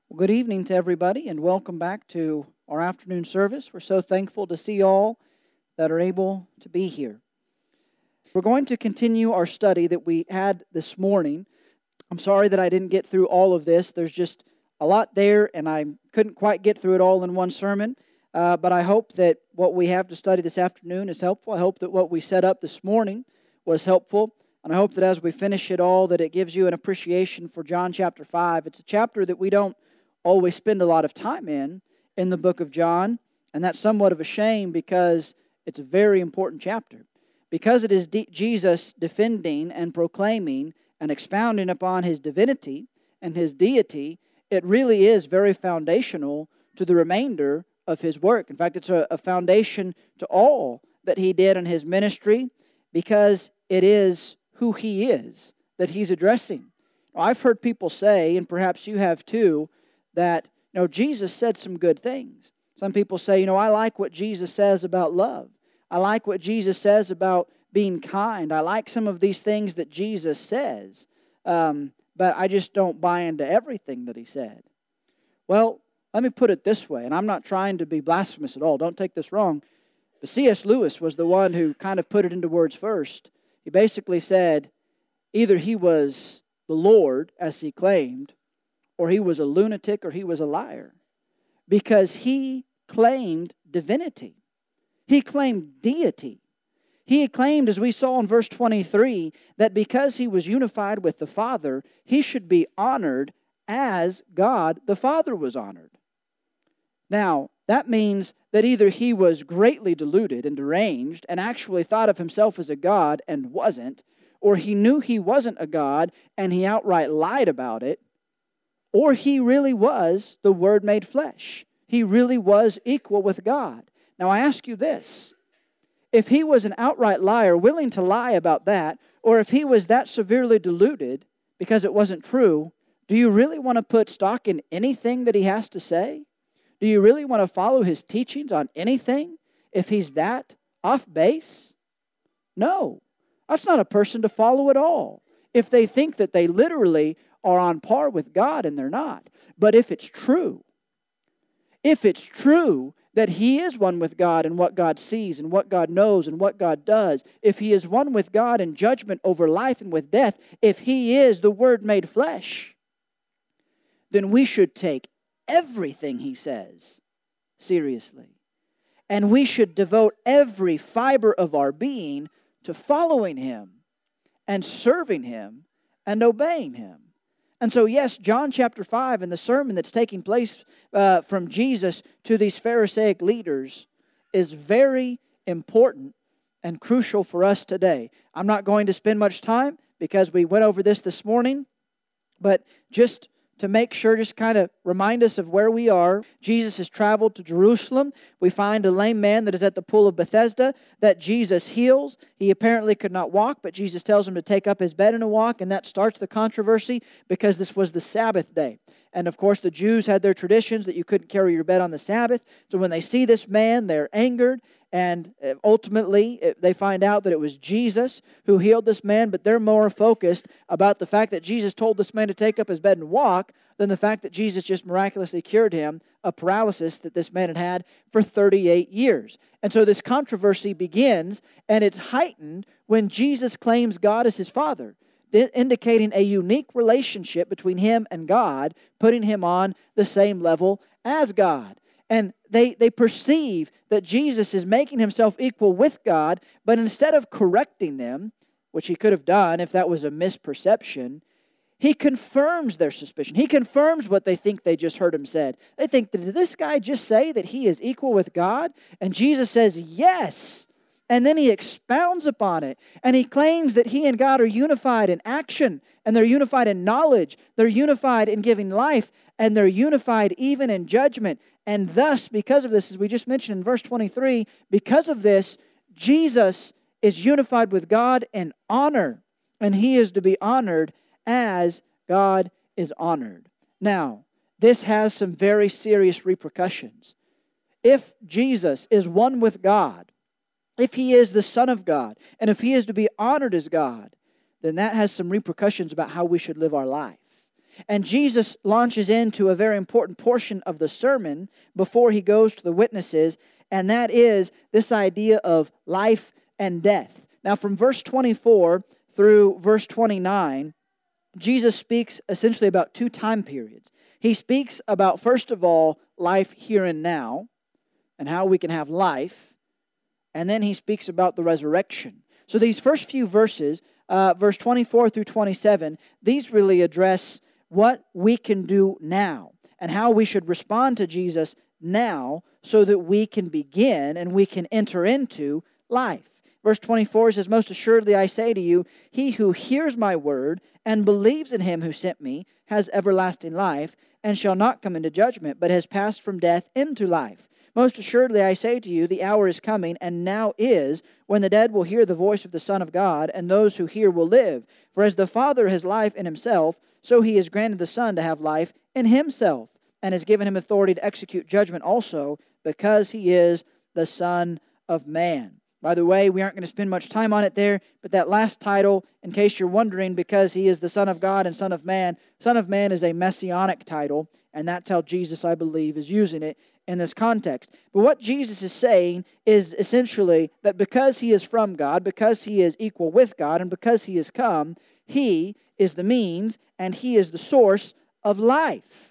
Well, good evening to everybody, and welcome back to our afternoon service. We're so thankful to see all that are able to be here. We're going to continue our study that we had this morning. I'm sorry that I didn't get through all of this. There's just a lot there, and I couldn't quite get through it all in one sermon. But I hope that what we have to study this afternoon is helpful. I hope that what we set up this morning was helpful. And I hope that as we finish it all, that it gives you an appreciation for John chapter 5. It's a chapter that we don't always spend a lot of time in the book of John, and that's somewhat of a shame because it's a very important chapter. Because it is Jesus defending and proclaiming and expounding upon His divinity and His deity, it really is very foundational to the remainder of His work. In fact, it's a foundation to all that He did in His ministry because it is who He is that He's addressing. I've heard people say, and perhaps you have too, that Jesus said some good things. Some people say, I like what Jesus says about love. I like what Jesus says about being kind. I like some of these things that Jesus says, but I just don't buy into everything that He said. Well, let me put it this way, and I'm not trying to be blasphemous at all. Don't take this wrong. But C.S. Lewis was the one who kind of put it into words first. He basically said, either He was the Lord, as He claimed, or He was a lunatic, or He was a liar. Because He claimed divinity. He claimed deity. He claimed, as we saw in verse 23, that because He was unified with the Father, He should be honored as God the Father was honored. Now, that means that either He was greatly deluded and deranged and actually thought of Himself as a God and wasn't, or He knew He wasn't a God and He outright lied about it, or He really was the Word made flesh. He really was equal with God. Now I ask you this. If He was an outright liar, willing to lie about that, or if He was that severely deluded because it wasn't true, do you really want to put stock in anything that He has to say? Do you really want to follow His teachings on anything if He's that off base? No. That's not a person to follow at all. If they think that they literally are on par with God, and they're not. But if it's true that He is one with God in what God sees and what God knows and what God does, if He is one with God in judgment over life and with death, if He is the Word made flesh, then we should take everything He says seriously. And we should devote every fiber of our being to following Him and serving Him and obeying Him. And so, yes, John chapter 5 and the sermon that's taking place from Jesus to these Pharisaic leaders is very important and crucial for us today. I'm not going to spend much time because we went over this morning, but just to make sure, just kind of remind us of where we are. Jesus has traveled to Jerusalem. We find a lame man that is at the pool of Bethesda that Jesus heals. He apparently could not walk, but Jesus tells him to take up his bed and to walk, and that starts the controversy because this was the Sabbath day. And of course, the Jews had their traditions that you couldn't carry your bed on the Sabbath. So when they see this man, they're angered. And ultimately, they find out that it was Jesus who healed this man, but they're more focused about the fact that Jesus told this man to take up his bed and walk than the fact that Jesus just miraculously cured him of paralysis that this man had had for 38 years. And so this controversy begins, and it's heightened when Jesus claims God as His Father, indicating a unique relationship between Him and God, putting Him on the same level as God. And they perceive that Jesus is making Himself equal with God, but instead of correcting them, which He could have done if that was a misperception, He confirms their suspicion. He confirms what they think they just heard Him said. They think, did this guy just say that He is equal with God? And Jesus says, yes. And then He expounds upon it. And He claims that He and God are unified in action, and they're unified in knowledge, they're unified in giving life, and they're unified even in judgment. And thus, because of this, as we just mentioned in verse 23, because of this, Jesus is unified with God in honor, and He is to be honored as God is honored. Now, this has some very serious repercussions. If Jesus is one with God, if He is the Son of God, and if He is to be honored as God, then that has some repercussions about how we should live our life. And Jesus launches into a very important portion of the sermon before he goes to the witnesses, and that is this idea of life and death. Now, from verse 24 through verse 29, Jesus speaks essentially about two time periods. He speaks about, first of all, life here and now, and how we can have life, and then he speaks about the resurrection. So these first few verses, verse 24 through 27, these really address what we can do now and how we should respond to Jesus now so that we can begin and we can enter into life. Verse 24 says, "Most assuredly I say to you, he who hears my word and believes in him who sent me has everlasting life and shall not come into judgment, but has passed from death into life. Most assuredly I say to you, the hour is coming, and now is, when the dead will hear the voice of the Son of God, and those who hear will live. For as the Father has life in himself, so he has granted the Son to have life in himself, and has given him authority to execute judgment also, because he is the Son of Man." By the way, we aren't going to spend much time on it there, but that last title, in case you're wondering, because he is the Son of God and Son of Man is a messianic title, and that's how Jesus, I believe, is using it in this context. But what Jesus is saying is essentially that because he is from God, because he is equal with God, and because he has come, he is the means and he is the source of life.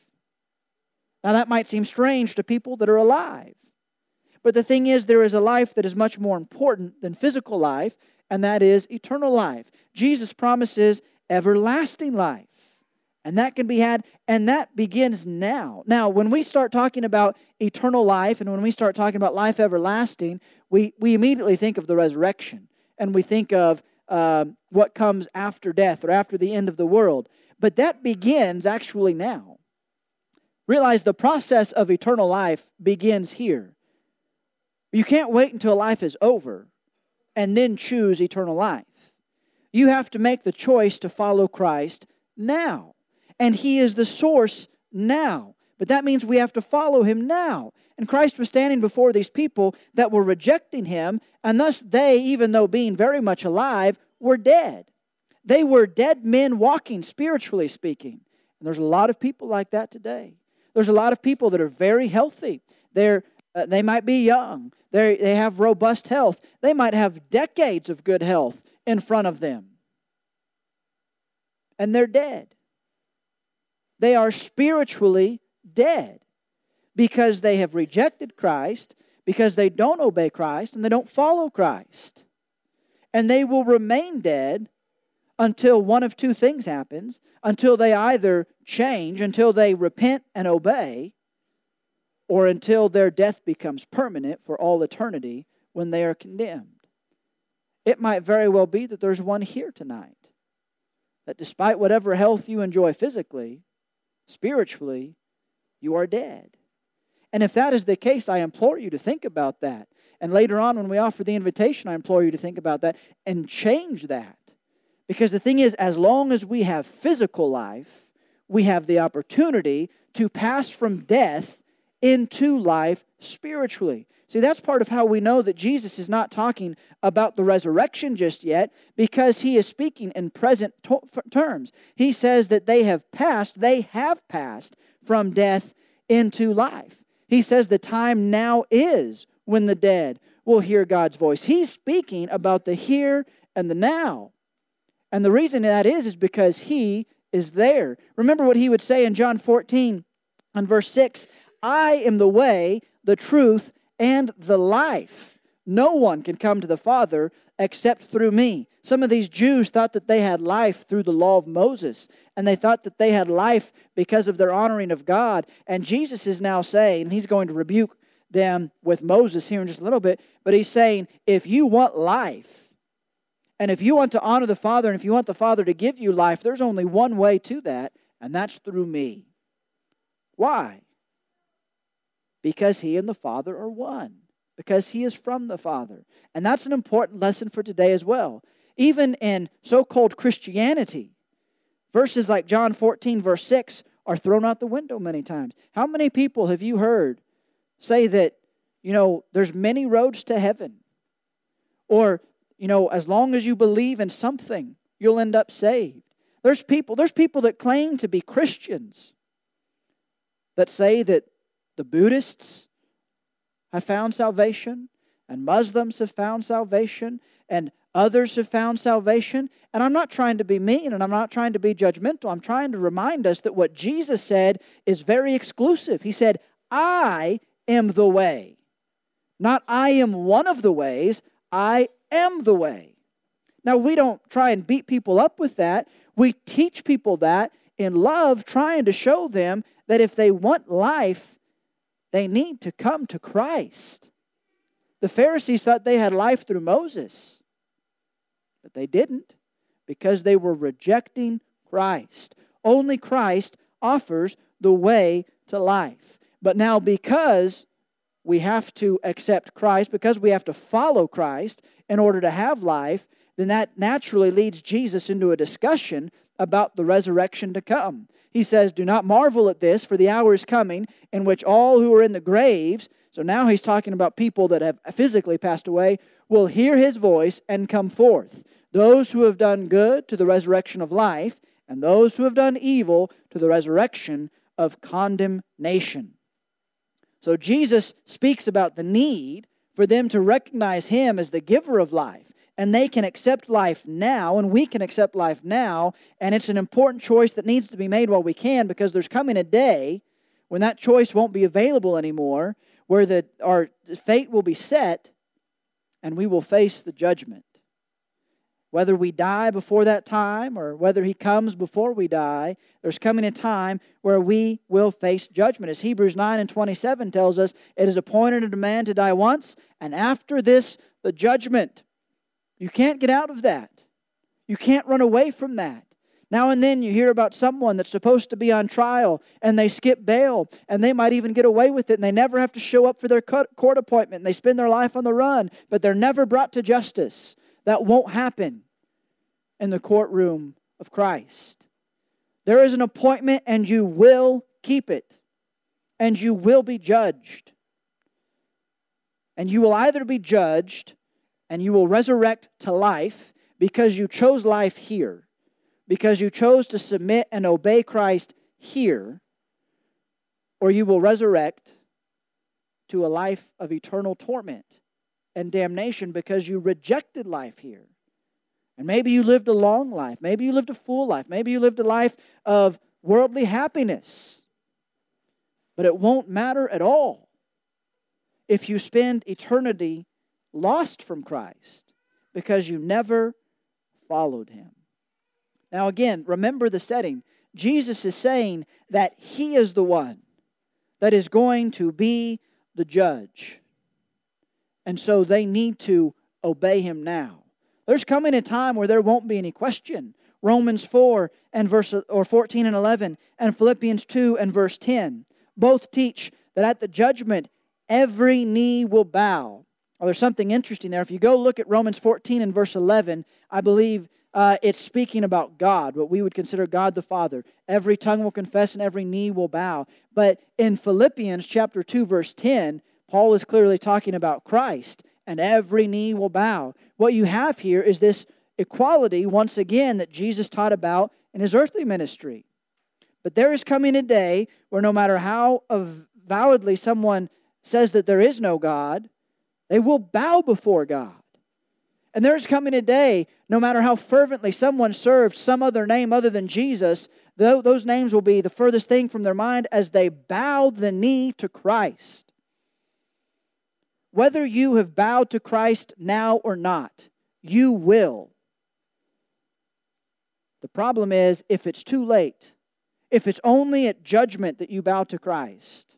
Now that might seem strange to people that are alive. But the thing is, there is a life that is much more important than physical life, and that is eternal life. Jesus promises everlasting life. And that can be had, and that begins now. Now, when we start talking about eternal life, and when we start talking about life everlasting, we immediately think of the resurrection. And we think of what comes after death or after the end of the world. But that begins actually now. Realize the process of eternal life begins here. You can't wait until life is over and then choose eternal life. You have to make the choice to follow Christ now. And he is the source now. But that means we have to follow him now. And Christ was standing before these people that were rejecting him, and thus they, even though being very much alive, were dead. They were dead men walking, spiritually speaking. And there's a lot of people like that today. There's a lot of people that are very healthy. They might be young. They have robust health. They might have decades of good health in front of them. And they're dead. They are spiritually dead because they have rejected Christ, because they don't obey Christ, and they don't follow Christ. And they will remain dead until one of two things happens, until they either change, until they repent and obey, or until their death becomes permanent for all eternity when they are condemned. It might very well be that there's one here tonight that despite whatever health you enjoy physically, spiritually, you are dead. And if that is the case, I implore you to think about that. And later on when we offer the invitation, I implore you to think about that and change that. Because the thing is, as long as we have physical life, we have the opportunity to pass from death into life spiritually. See, that's part of how we know that Jesus is not talking about the resurrection just yet, because he is speaking in present terms. He says that they have passed from death into life. He says the time now is when the dead will hear God's voice. He's speaking about the here and the now. And the reason that is because he is there. Remember what he would say in John 14 and verse 6, "I am the way, the truth, and the life. No one can come to the Father except through me." Some of these Jews thought that they had life through the law of Moses, and they thought that they had life because of their honoring of God. And Jesus is now saying, and he's going to rebuke them with Moses here in just a little bit, but he's saying, if you want life, and if you want to honor the Father, and if you want the Father to give you life, there's only one way to that, and that's through me. Why? Because he and the Father are one. Because he is from the Father. And that's an important lesson for today as well. Even in so-called Christianity, verses like John 14, verse 6 are thrown out the window many times. How many people have you heard say that, there's many roads to heaven? Or, as long as you believe in something, you'll end up saved. There's people that claim to be Christians that say that the Buddhists have found salvation, and Muslims have found salvation, and others have found salvation. And I'm not trying to be mean, and I'm not trying to be judgmental. I'm trying to remind us that what Jesus said is very exclusive. He said, I am the way. Not I am one of the ways, I am the way. Now, we don't try and beat people up with that. We teach people that in love, trying to show them that if they want life, they need to come to Christ. The Pharisees thought they had life through Moses, but they didn't, because they were rejecting Christ. Only Christ offers the way to life. But now, because we have to accept Christ, because we have to follow Christ in order to have life, then that naturally leads Jesus into a discussion about the resurrection to come. He says, do not marvel at this, for the hour is coming in which all who are in the graves, so now he's talking about people that have physically passed away, will hear his voice and come forth. Those who have done good to the resurrection of life, and those who have done evil to the resurrection of condemnation. So Jesus speaks about the need for them to recognize him as the giver of life. And they can accept life now, and we can accept life now. And it's an important choice that needs to be made while we can, because there's coming a day when that choice won't be available anymore, where our fate will be set, and we will face the judgment. Whether we die before that time, or whether he comes before we die, there's coming a time where we will face judgment. As Hebrews 9:27 tells us, it is appointed unto man to die once, and after this, the judgment. You can't get out of that. You can't run away from that. Now and then you hear about someone that's supposed to be on trial, and they skip bail, and they might even get away with it, and they never have to show up for their court appointment, and they spend their life on the run, but they're never brought to justice. That won't happen in the courtroom of Christ. There is an appointment, and you will keep it, and you will be judged. And you will either be judged and you will resurrect to life because you chose life here, because you chose to submit and obey Christ here, or you will resurrect to a life of eternal torment and damnation because you rejected life here. And maybe you lived a long life. Maybe you lived a full life. Maybe you lived a life of worldly happiness. But it won't matter at all if you spend eternity lost from Christ because you never followed him. Now again, remember the setting. Jesus is saying that he is the one that is going to be the judge. And so they need to obey him now. There's coming a time where there won't be any question. Romans 4 and 14 and 11 and Philippians 2 and verse 10 both teach that at the judgment every knee will bow. Well, there's something interesting there. If you go look at Romans 14 and verse 11, I believe it's speaking about God, what we would consider God the Father. Every tongue will confess and every knee will bow. But in Philippians chapter 2 verse 10, Paul is clearly talking about Christ, and every knee will bow. What you have here is this equality, once again, that Jesus taught about in his earthly ministry. But there is coming a day where no matter how avowedly someone says that there is no God, they will bow before God. And there's coming a day, no matter how fervently someone served some other name other than Jesus, those names will be the furthest thing from their mind as they bow the knee to Christ. Whether you have bowed to Christ now or not, you will. The problem is, if it's too late, if it's only at judgment that you bow to Christ,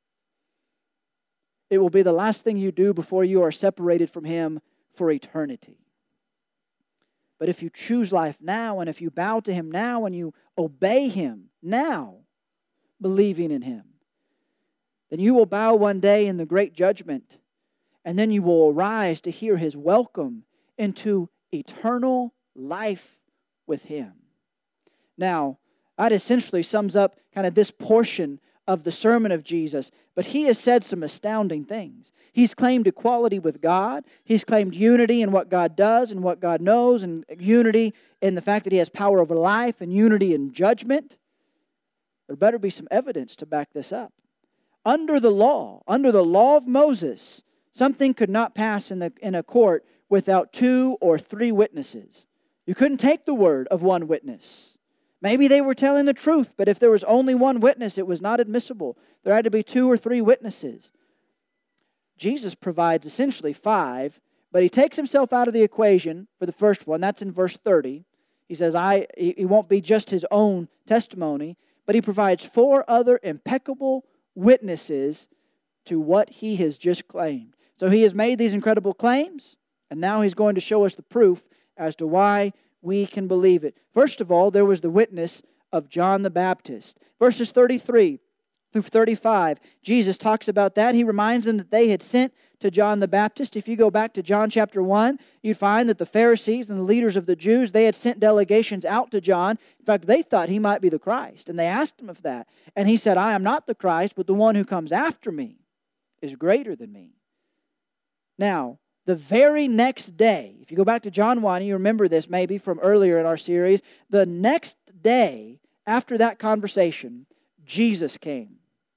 it will be the last thing you do before you are separated from him for eternity. But if you choose life now, and if you bow to him now, and you obey him now, believing in him, then you will bow one day in the great judgment, and then you will arise to hear his welcome into eternal life with him. Now, that essentially sums up kind of this portion of the sermon of Jesus, but he has said some astounding things. He's claimed equality with God. He's claimed unity in what God does and what God knows, and unity in the fact that he has power over life, and unity in judgment. There better be some evidence to back this up. Under the law of Moses, something could not pass in a court without 2 or 3 witnesses. You couldn't take the word of one witness. Maybe they were telling the truth, but if there was only one witness, it was not admissible. There had to be 2 or 3 witnesses. Jesus provides essentially 5, but he takes himself out of the equation for the first one. That's in verse 30. He says, he won't be just his own testimony, but he provides 4 other impeccable witnesses to what he has just claimed. So he has made these incredible claims, and now he's going to show us the proof as to why we can believe it. First of all, there was the witness of John the Baptist. Verses 33 through 35, Jesus talks about that. He reminds them that they had sent to John the Baptist. If you go back to John chapter 1, you'd find that the Pharisees and the leaders of the Jews, they had sent delegations out to John. In fact, they thought he might be the Christ, and they asked him of that. And he said, I am not the Christ, but the one who comes after me is greater than me. Now, the very next day, if you go back to John 1, you remember this maybe from earlier in our series, the next day after that conversation, Jesus came.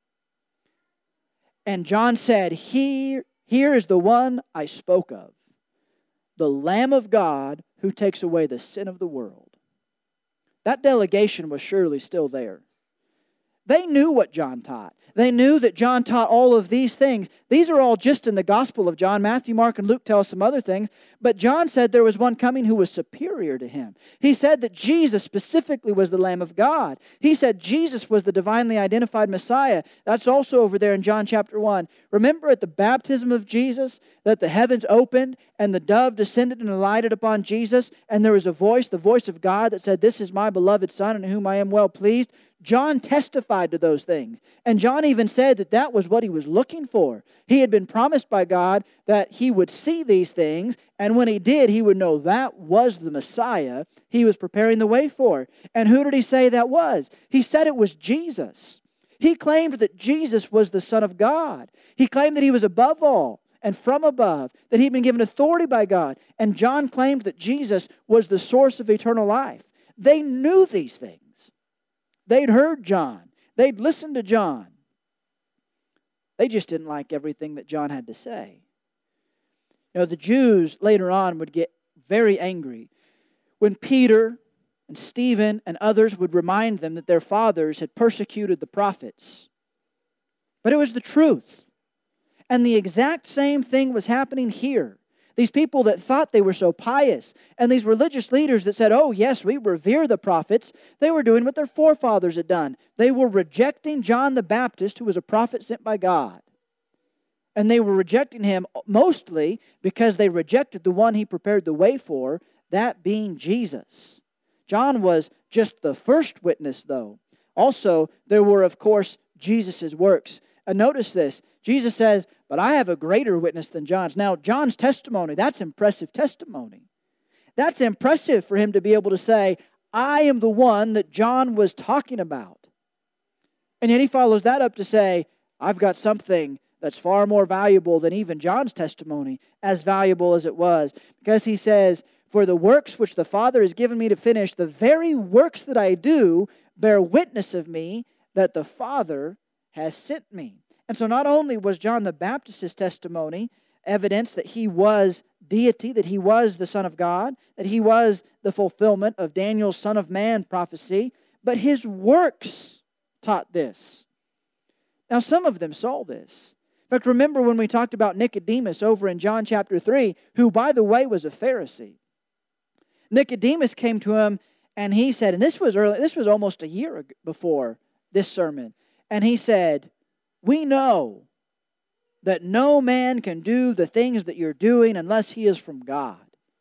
And John said, Here is the one I spoke of, the Lamb of God who takes away the sin of the world. That delegation was surely still there. They knew what John taught. They knew that John taught all of these things. These are all just in the Gospel of John. Matthew, Mark, and Luke tell us some other things. But John said there was one coming who was superior to him. He said that Jesus specifically was the Lamb of God. He said Jesus was the divinely identified Messiah. That's also over there in John chapter 1. Remember at the baptism of Jesus that the heavens opened and the dove descended and alighted upon Jesus, and there was a voice, the voice of God, that said, This is my beloved Son in whom I am well pleased. John testified to those things. And John even said that that was what he was looking for. He had been promised by God that he would see these things, and when he did, he would know that was the Messiah he was preparing the way for. And who did he say that was? He said it was Jesus. He claimed that Jesus was the Son of God. He claimed that he was above all and from above, that he'd been given authority by God. And John claimed that Jesus was the source of eternal life. They knew these things. They'd heard John. They'd listened to John. They just didn't like everything that John had to say. You know, the Jews later on would get very angry when Peter and Stephen and others would remind them that their fathers had persecuted the prophets. But it was the truth. And the exact same thing was happening here. These people that thought they were so pious, and these religious leaders that said, oh yes, we revere the prophets, they were doing what their forefathers had done. They were rejecting John the Baptist, who was a prophet sent by God. And they were rejecting him mostly because they rejected the one he prepared the way for, that being Jesus. John was just the first witness, though. Also, there were, of course, Jesus' works. And notice this. Jesus says, but I have a greater witness than John's. Now, John's testimony, that's impressive testimony. That's impressive for him to be able to say, I am the one that John was talking about. And yet he follows that up to say, I've got something that's far more valuable than even John's testimony, as valuable as it was. Because he says, for the works which the Father has given me to finish, the very works that I do bear witness of me that the Father has sent me. And so not only was John the Baptist's testimony evidence that he was deity, that he was the Son of God, that he was the fulfillment of Daniel's Son of Man prophecy, but his works taught this. Now some of them saw this. In fact, remember when we talked about Nicodemus over in John chapter 3, who by the way was a Pharisee. Nicodemus came to him and he said, and this was almost a year before this sermon, and he said, we know that no man can do the things that you're doing unless he is from God.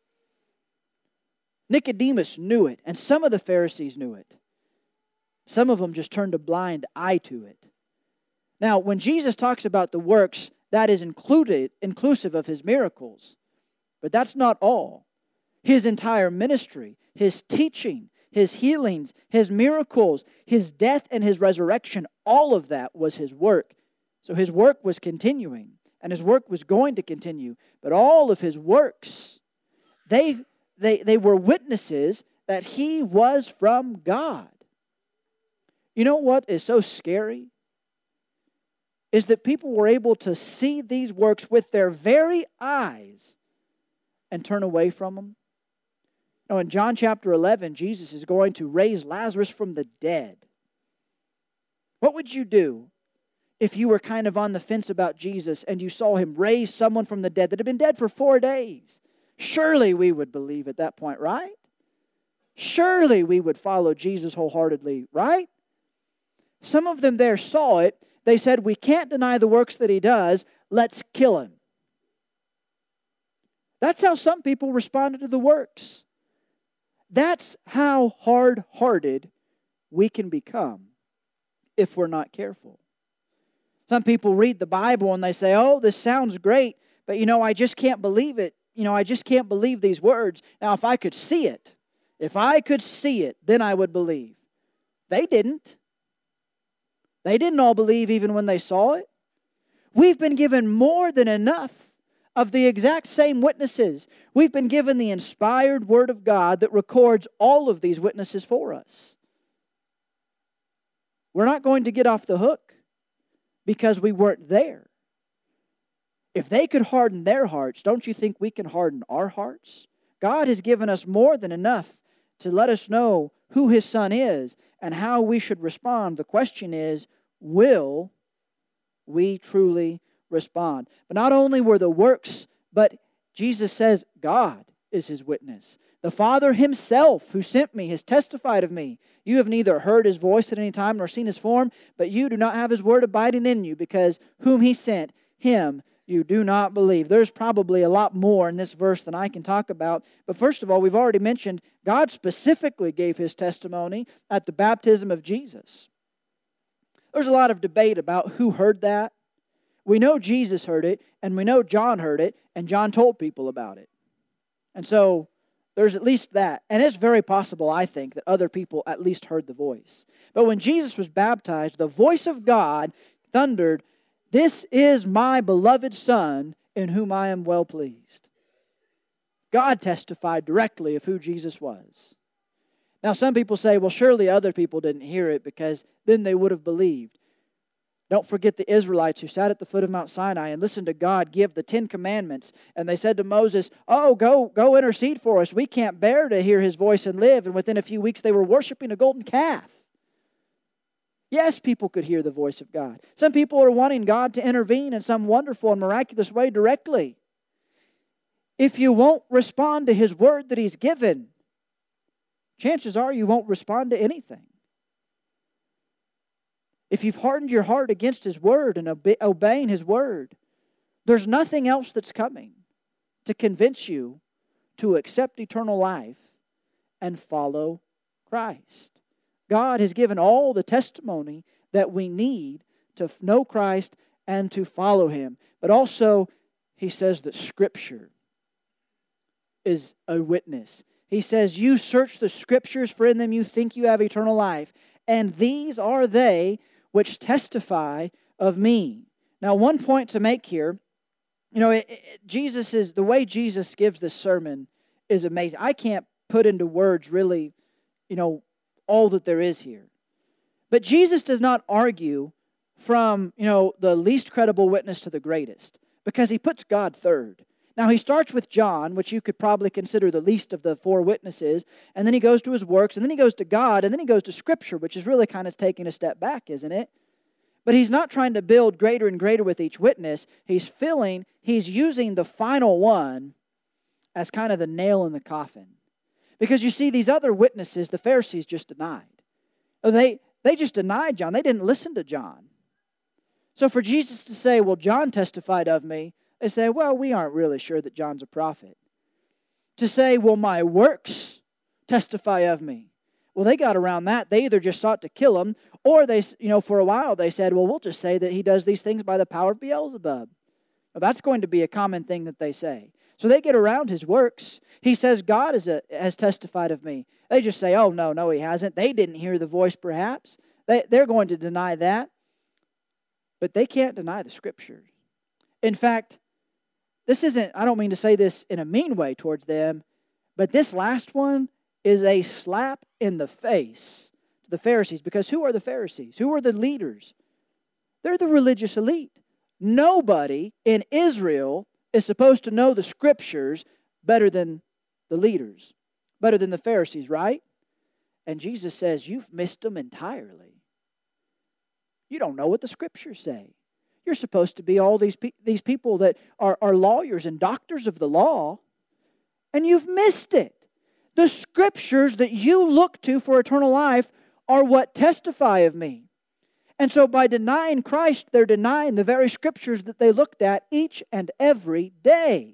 Nicodemus knew it, and some of the Pharisees knew it. Some of them just turned a blind eye to it. Now, when Jesus talks about the works, that is inclusive of his miracles. But that's not all. His entire ministry, his teaching, His healings, His miracles, His death and His resurrection, all of that was His work. So His work was continuing, and His work was going to continue. But all of His works, they were witnesses that He was from God. You know what is so scary? Is that people were able to see these works with their very eyes and turn away from them. Now, in John chapter 11, Jesus is going to raise Lazarus from the dead. What would you do if you were kind of on the fence about Jesus and you saw Him raise someone from the dead that had been dead for 4 days? Surely we would believe at that point, right? Surely we would follow Jesus wholeheartedly, right? Some of them there saw it. They said, we can't deny the works that He does. Let's kill Him. That's how some people responded to the works. That's how hard-hearted we can become if we're not careful. Some people read the Bible and they say, oh, this sounds great, but I just can't believe it. I just can't believe these words. Now, if I could see it, then I would believe. They didn't. They didn't all believe even when they saw it. We've been given more than enough of the exact same witnesses. We've been given the inspired Word of God that records all of these witnesses for us. We're not going to get off the hook because we weren't there. If they could harden their hearts, don't you think we can harden our hearts? God has given us more than enough to let us know who His Son is and how we should respond. The question is, will we truly respond? But not only were the works, but Jesus says God is His witness. The Father Himself who sent me has testified of me. You have neither heard His voice at any time nor seen His form, but you do not have His word abiding in you, because whom He sent, Him you do not believe. There's probably a lot more in this verse than I can talk about. But first of all, we've already mentioned God specifically gave His testimony at the baptism of Jesus. There's a lot of debate about who heard that. We know Jesus heard it, and we know John heard it, and John told people about it. And so there's at least that. And it's very possible, I think, that other people at least heard the voice. But when Jesus was baptized, the voice of God thundered, "This is my beloved Son, in whom I am well pleased." God testified directly of who Jesus was. Now, some people say, well, surely other people didn't hear it because then they would have believed. Don't forget the Israelites who sat at the foot of Mount Sinai and listened to God give the 10 Commandments. And they said to Moses, oh, go intercede for us. We can't bear to hear His voice and live. And within a few weeks, they were worshiping a golden calf. Yes, people could hear the voice of God. Some people are wanting God to intervene in some wonderful and miraculous way directly. If you won't respond to His word that He's given, chances are you won't respond to anything. If you've hardened your heart against His word and obeying His word, there's nothing else that's coming to convince you to accept eternal life and follow Christ. God has given all the testimony that we need to know Christ and to follow Him. But also, He says that Scripture is a witness. He says, you search the Scriptures, for in them you think you have eternal life. And these are they which testify of me. Now, one point to make here, the way Jesus gives this sermon is amazing. I can't put into words really, all that there is here. But Jesus does not argue from, the least credible witness to the greatest, because He puts God third. Now, He starts with John, which you could probably consider the least of the 4 witnesses, and then He goes to His works, and then He goes to God, and then He goes to Scripture, which is really kind of taking a step back, isn't it? But He's not trying to build greater and greater with each witness. He's using the final one as kind of the nail in the coffin. Because you see, these other witnesses, the Pharisees just denied. They just denied John. They didn't listen to John. So for Jesus to say, well, John testified of me, they say, well, we aren't really sure that John's a prophet. To say, well, my works testify of me. Well, they got around that. They either just sought to kill Him, or they, for a while they said, well, we'll just say that He does these things by the power of Beelzebub. Well, that's going to be a common thing that they say. So they get around his works. He says, God has testified of me. They just say, oh, no, he hasn't. They didn't hear the voice, perhaps. They're going to deny that. But they can't deny the Scriptures. In fact, I don't mean to say this in a mean way towards them, but this last one is a slap in the face to the Pharisees. Because who are the Pharisees? Who are the leaders? They're the religious elite. Nobody in Israel is supposed to know the Scriptures better than the leaders, better than the Pharisees, right? And Jesus says, you've missed them entirely. You don't know what the Scriptures say. You're supposed to be all these people that are lawyers and doctors of the law, and you've missed it. The Scriptures that you look to for eternal life are what testify of me. And so by denying Christ, they're denying the very Scriptures that they looked at each and every day.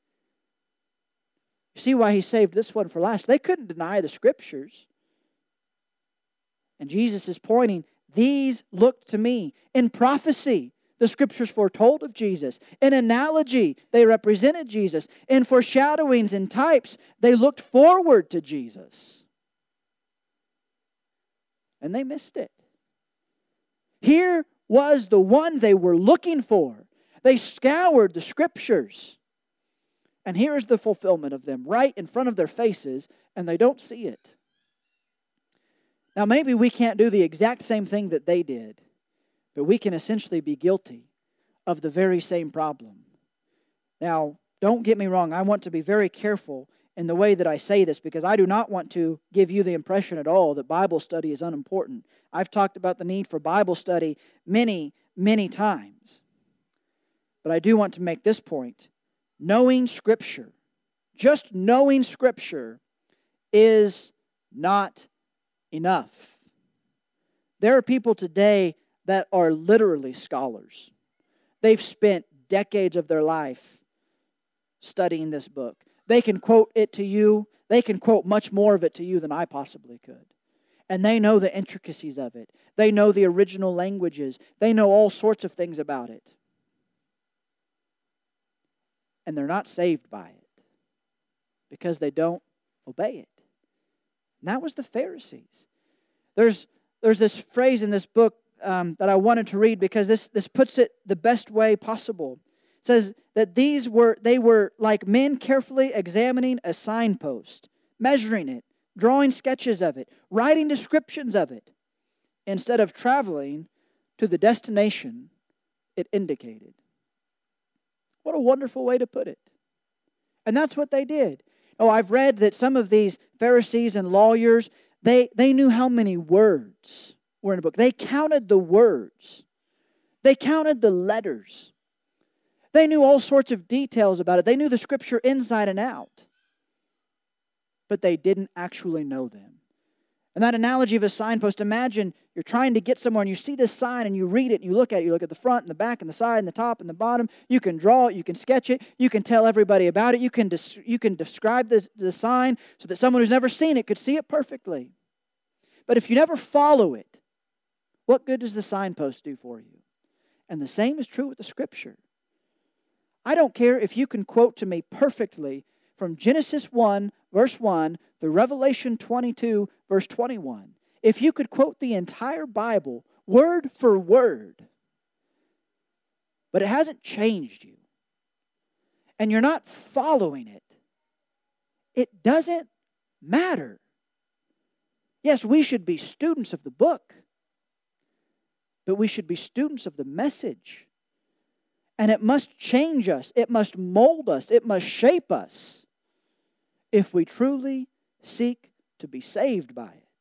You see why he saved this one for last? They couldn't deny the Scriptures. And Jesus is pointing, these look to me. In prophecy, the Scriptures foretold of Jesus. In analogy, they represented Jesus. In foreshadowings and types, they looked forward to Jesus. And they missed it. Here was the one they were looking for. They scoured the Scriptures. And here is the fulfillment of them right in front of their faces, and they don't see it. Now, maybe we can't do the exact same thing that they did, but we can essentially be guilty of the very same problem. Now, don't get me wrong. I want to be very careful in the way that I say this, because I do not want to give you the impression at all that Bible study is unimportant. I've talked about the need for Bible study many, many times. But I do want to make this point. Knowing Scripture, just knowing Scripture, is not enough. There are people today that are literally scholars. They've spent decades of their life studying this book. They can quote it to you. They can quote much more of it to you than I possibly could. And they know the intricacies of it. They know the original languages. They know all sorts of things about it. And they're not saved by it because they don't obey it. And that was the Pharisees. There's this phrase in this book that I wanted to read because this puts it the best way possible. It says that they were like men carefully examining a signpost, measuring it, drawing sketches of it, writing descriptions of it, instead of traveling to the destination it indicated. What a wonderful way to put it. And that's what they did. Oh, I've read that some of these Pharisees and lawyers, they knew how many words were in a book. They counted the words. They counted the letters. They knew all sorts of details about it. They knew the Scripture inside and out. But they didn't actually know them. And that analogy of a signpost, imagine you're trying to get somewhere and you see this sign and you read it and you look at it. You look at the front and the back and the side and the top and the bottom. You can draw it. You can sketch it. You can tell everybody about it. You can describe the sign so that someone who's never seen it could see it perfectly. But if you never follow it, what good does the signpost do for you? And the same is true with the Scripture. I don't care if you can quote to me perfectly from Genesis 1, verse 1, to Revelation 22, verse 21. If you could quote the entire Bible, word for word, but it hasn't changed you, and you're not following it, it doesn't matter. Yes, we should be students of the book, but we should be students of the message. And it must change us. It must mold us. It must shape us if we truly seek to be saved by it.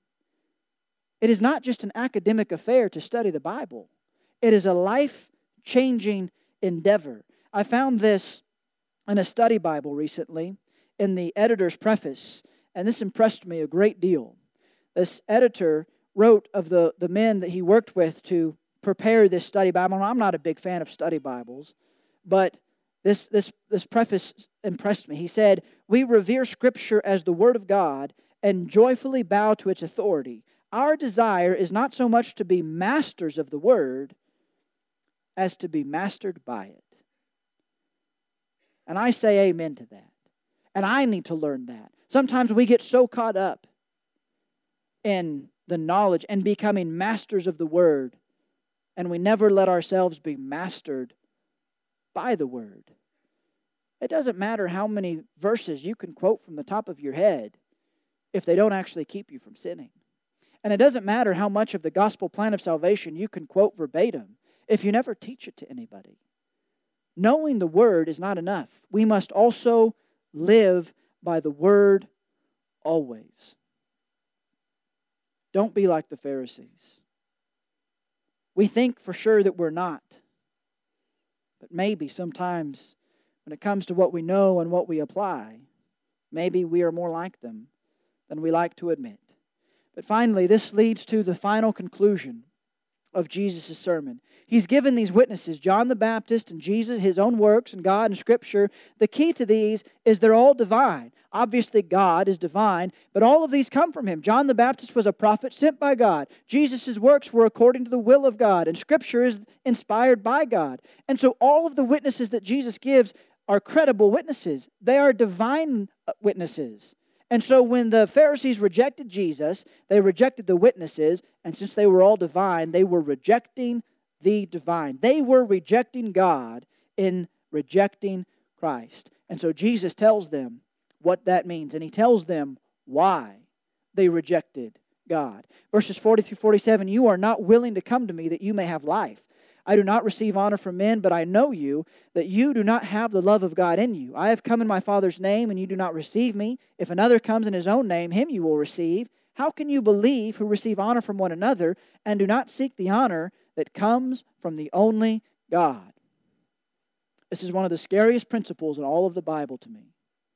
It is not just an academic affair to study the Bible. It is a life-changing endeavor. I found this in a study Bible recently in the editor's preface, and this impressed me a great deal. This editor wrote of the men that he worked with to prepare this study Bible. And I'm not a big fan of study Bibles, but this preface impressed me. He said, "We revere Scripture as the Word of God and joyfully bow to its authority. Our desire is not so much to be masters of the Word as to be mastered by it." And I say amen to that. And I need to learn that. Sometimes we get so caught up in the knowledge and becoming masters of the Word, and we never let ourselves be mastered by the Word. It doesn't matter how many verses you can quote from the top of your head if they don't actually keep you from sinning. And it doesn't matter how much of the gospel plan of salvation you can quote verbatim if you never teach it to anybody. Knowing the Word is not enough. We must also live by the Word always. Don't be like the Pharisees. We think for sure that we're not. But maybe sometimes when it comes to what we know and what we apply, maybe we are more like them than we like to admit. But finally, this leads to the final conclusion of Jesus' sermon. He's given these witnesses, John the Baptist and Jesus, His own works and God and Scripture. The key to these is they're all divine. Obviously, God is divine, but all of these come from Him. John the Baptist was a prophet sent by God. Jesus' works were according to the will of God, and Scripture is inspired by God. And so all of the witnesses that Jesus gives are credible witnesses. They are divine witnesses. And so when the Pharisees rejected Jesus, they rejected the witnesses, and since they were all divine, they were rejecting the divine. They were rejecting God in rejecting Christ. And so Jesus tells them what that means, and He tells them why they rejected God. Verses 40 through 47, "You are not willing to come to me that you may have life. I do not receive honor from men, but I know you, that you do not have the love of God in you. I have come in my Father's name, and you do not receive me. If another comes in his own name, him you will receive. How can you believe who receive honor from one another, and do not seek the honor that comes from the only God?" This is one of the scariest principles in all of the Bible to me,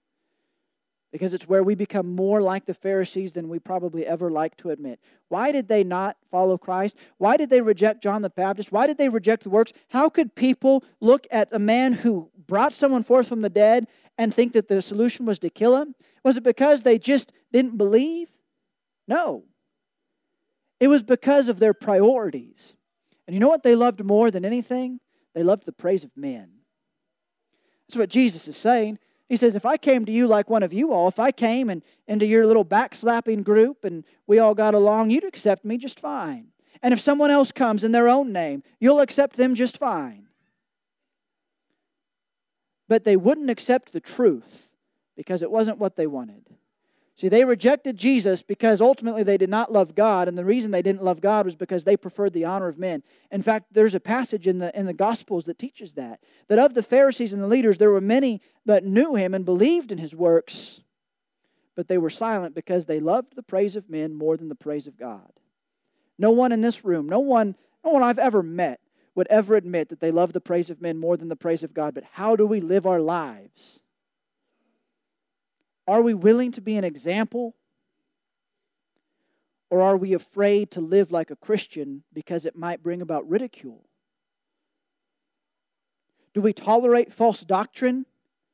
because it's where we become more like the Pharisees than we probably ever like to admit. Why did they not follow Christ? Why did they reject John the Baptist? Why did they reject the works? How could people look at a man who brought someone forth from the dead and think that the solution was to kill him? Was it because they just didn't believe? No. It was because of their priorities. And you know what they loved more than anything? They loved the praise of men. That's what Jesus is saying. He says, if I came to you like one of you all, if I came into your little backslapping group and we all got along, you'd accept me just fine. And if someone else comes in their own name, you'll accept them just fine. But they wouldn't accept the truth because it wasn't what they wanted. See, they rejected Jesus because ultimately they did not love God, and the reason they didn't love God was because they preferred the honor of men. In fact, there's a passage in the Gospels that teaches that of the Pharisees and the leaders, there were many that knew Him and believed in His works, but they were silent because they loved the praise of men more than the praise of God. No one in this room, no one I've ever met would ever admit that they love the praise of men more than the praise of God. But how do we live our lives? Are we willing to be an example? Or are we afraid to live like a Christian because it might bring about ridicule? Do we tolerate false doctrine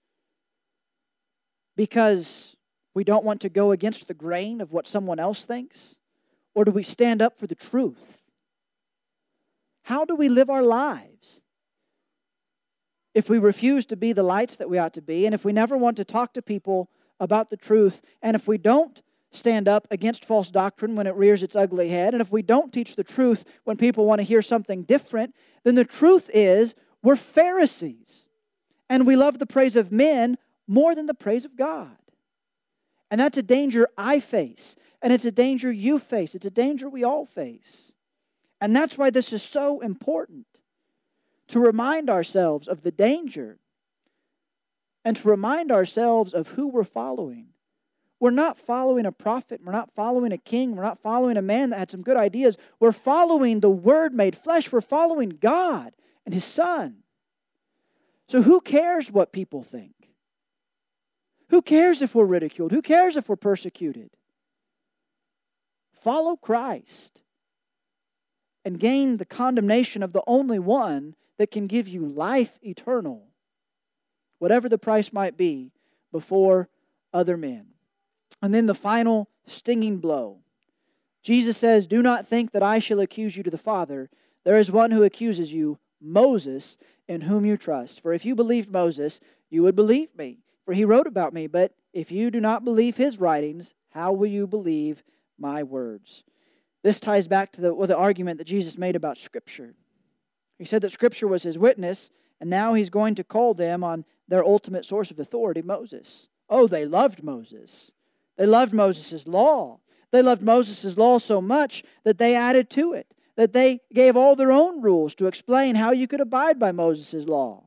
because we don't want to go against the grain of what someone else thinks? Or do we stand up for the truth? How do we live our lives? If we refuse to be the lights that we ought to be, and if we never want to talk to people about the truth, and if we don't stand up against false doctrine when it rears its ugly head, and if we don't teach the truth when people want to hear something different, then the truth is we're Pharisees, and we love the praise of men more than the praise of God. And that's a danger I face, and it's a danger you face. It's a danger we all face. And that's why this is so important, to remind ourselves of the danger and to remind ourselves of who we're following. We're not following a prophet. We're not following a king. We're not following a man that had some good ideas. We're following the Word made flesh. We're following God and His Son. So who cares what people think? Who cares if we're ridiculed? Who cares if we're persecuted? Follow Christ and gain the condemnation of the only one that can give you life eternal, whatever the price might be, before other men. And then the final stinging blow. Jesus says, "Do not think that I shall accuse you to the Father. There is one who accuses you, Moses in whom you trust. For if you believed Moses, you would believe me, for he wrote about me. But if you do not believe his writings, how will you believe my words?" This ties back to the argument that Jesus made about Scripture. He said that Scripture was his witness, and now he's going to call them on their ultimate source of authority, Moses. Oh, they loved Moses. They loved Moses' law. They loved Moses' law so much that they added to it, that they gave all their own rules to explain how you could abide by Moses' law.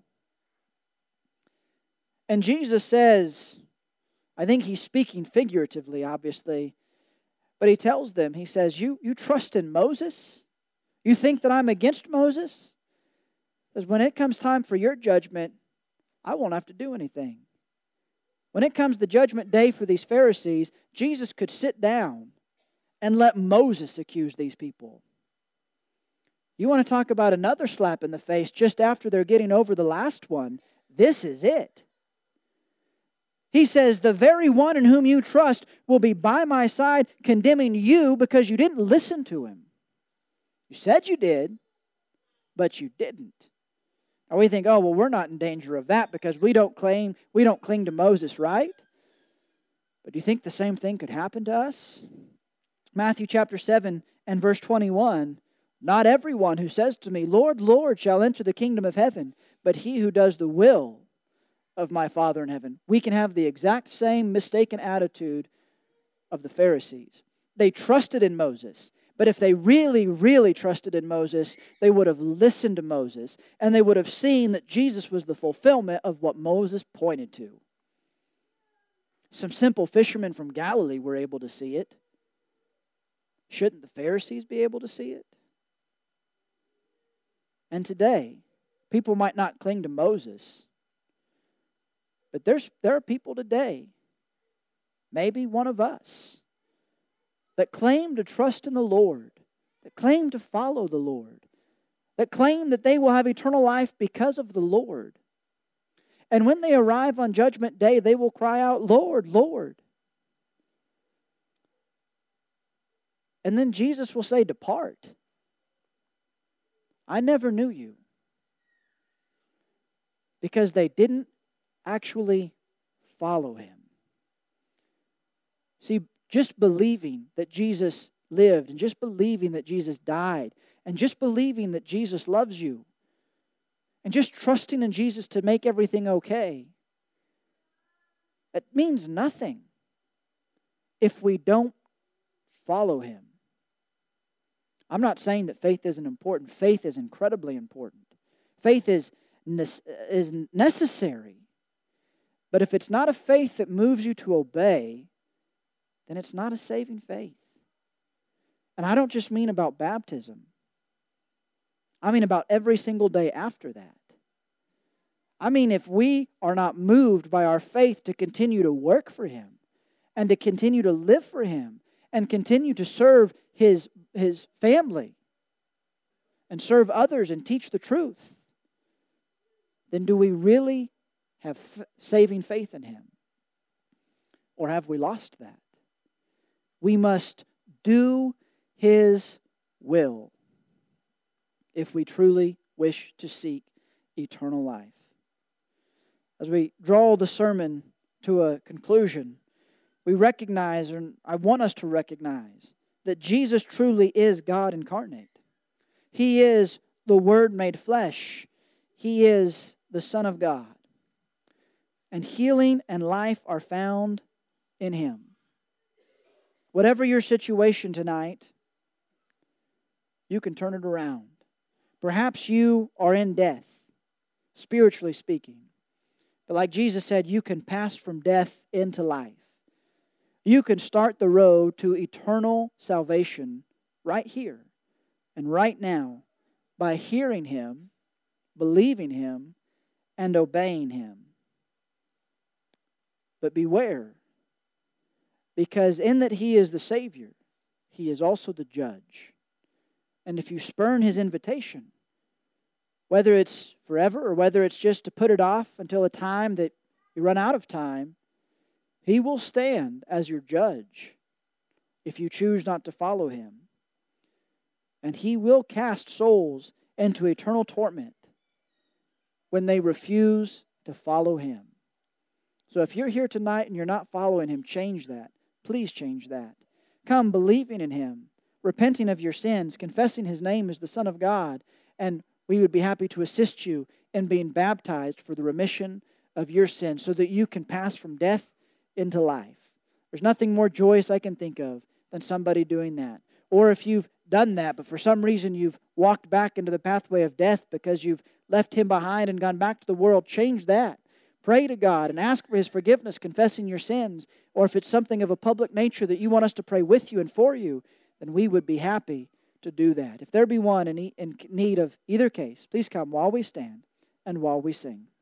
And Jesus says, I think he's speaking figuratively, obviously, but he tells them, he says, you trust in Moses? You think that I'm against Moses? Because when it comes time for your judgment, I won't have to do anything. When it comes the judgment day for these Pharisees, Jesus could sit down and let Moses accuse these people. You want to talk about another slap in the face just after they're getting over the last one? This is it. He says, the very one in whom you trust will be by my side condemning you because you didn't listen to him. You said you did, but you didn't. Now we think, oh, well, we're not in danger of that because we don't cling to Moses, right? But do you think the same thing could happen to us? Matthew chapter 7 and verse 21, not everyone who says to me, Lord, Lord, shall enter the kingdom of heaven, but he who does the will of my Father in heaven. We can have the exact same mistaken attitude of the Pharisees. They trusted in Moses. But if they really, really trusted in Moses, they would have listened to Moses, and they would have seen that Jesus was the fulfillment of what Moses pointed to. Some simple fishermen from Galilee were able to see it. Shouldn't the Pharisees be able to see it? And today, people might not cling to Moses, but there are people today, maybe one of us, that claim to trust in the Lord, that claim to follow the Lord, that claim that they will have eternal life because of the Lord. And when they arrive on Judgment Day, they will cry out, Lord, Lord. And then Jesus will say, depart. I never knew you. Because they didn't actually follow him. See, just believing that Jesus lived, and just believing that Jesus died, and just believing that Jesus loves you, and just trusting in Jesus to make everything okay, it means nothing if we don't follow him. I'm not saying that faith isn't important. Faith is incredibly important. Faith is necessary. But if it's not a faith that moves you to obey, then it's not a saving faith. And I don't just mean about baptism. I mean about every single day after that. I mean if we are not moved by our faith to continue to work for him and to continue to live for him and continue to serve his family and serve others and teach the truth, then do we really have saving faith in him? Or have we lost that? We must do his will if we truly wish to seek eternal life. As we draw the sermon to a conclusion, we recognize, and I want us to recognize, that Jesus truly is God incarnate. He is the Word made flesh. He is the Son of God. And healing and life are found in him. Whatever your situation tonight, you can turn it around. Perhaps you are in death, spiritually speaking. But like Jesus said, you can pass from death into life. You can start the road to eternal salvation right here and right now by hearing him, believing him, and obeying him. But beware, because in that he is the Savior, he is also the judge. And if you spurn his invitation, whether it's forever or whether it's just to put it off until a time that you run out of time, he will stand as your judge if you choose not to follow him. And he will cast souls into eternal torment when they refuse to follow Him. So if you're here tonight and you're not following Him, change that. Please change that. Come believing in Him, repenting of your sins, confessing His name as the Son of God, and we would be happy to assist you in being baptized for the remission of your sins so that you can pass from death into life. There's nothing more joyous I can think of than somebody doing that. Or if you've done that, but for some reason you've walked back into the pathway of death because you've left Him behind and gone back to the world, change that. Pray to God and ask for His forgiveness, confessing your sins. Or if it's something of a public nature that you want us to pray with you and for you, then we would be happy to do that. If there be one in need of either case, please come while we stand and while we sing.